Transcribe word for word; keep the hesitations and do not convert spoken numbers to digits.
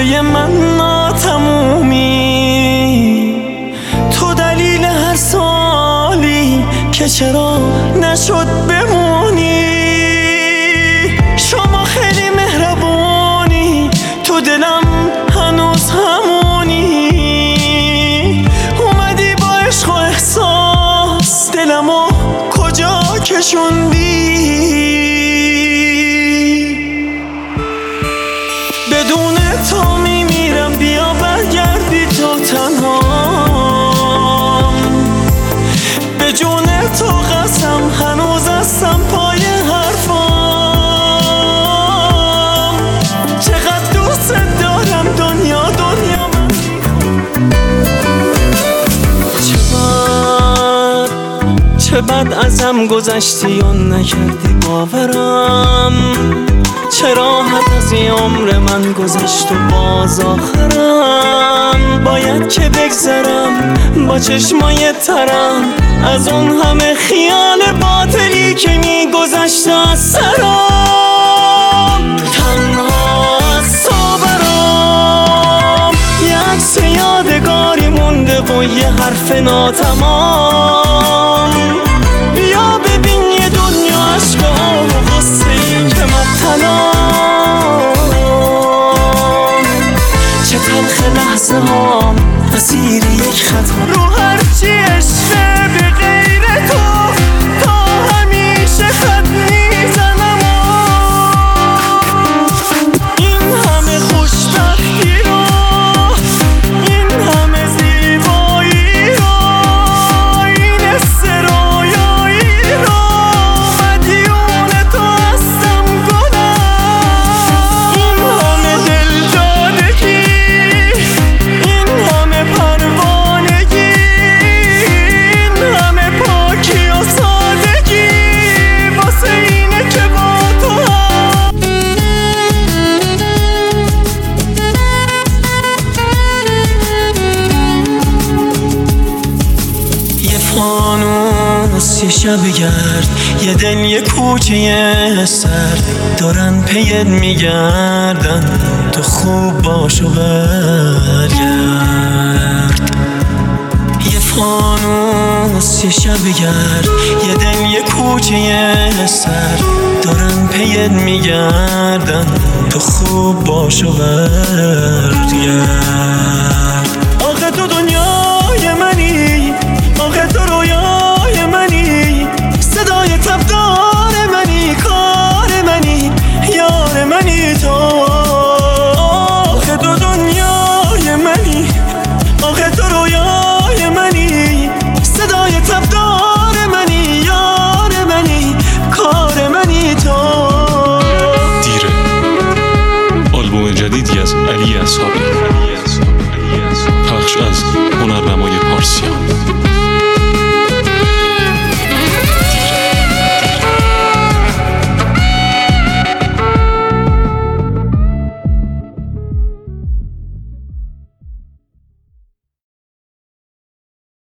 قصه من ناتمومی، تو دلیل هر سالی که چرا نشد بمونی. شما خیلی مهربونی، تو دلم هنوز همونی. اومدی با عشق و احساس دلمو کجا کشوندی. بدون تو میمیرم، بیا برگردی تو تنهام. به جون تو قسم هنوز هستم پای حرفام. چقدر دوست دارم دنیا دنیا من. چه بد چه بد ازم گذشتی و نکردی باورم. چه راحت از این عمر من گذشت و باز آخرم. باید که بگذرم با چشمای ترم از اون همه خیال باطلی که میگذشت از سرم. تنها از تو برام یه عکس یادگاری مونده و یه حرف ناتمام. بیا ببین یه دنیا عشقا و غصه ای که مبتلام. چه تلخ لحظه هام اسیر یک خطا رو هرچی عشقه به غیر تو. تا همیشه خط میزنم این همه خوشبختی رو، این همه زیبایی رو، این استرایایی رو. مدیون تو هستم گلم. این همه دل دادگی، این همه پروانگی، این همه پاکی و سادگی واسه اینه که با تو هم. یه فانوس یه شب گرد، یه دل یه کوچه سر دارن پیت میگردن. تو خوب باش و برگرد. یه فانوس یه شب گرد، یه دل یه کوچه سر دارن پیت میگردن. تو خوب باش و برگرد.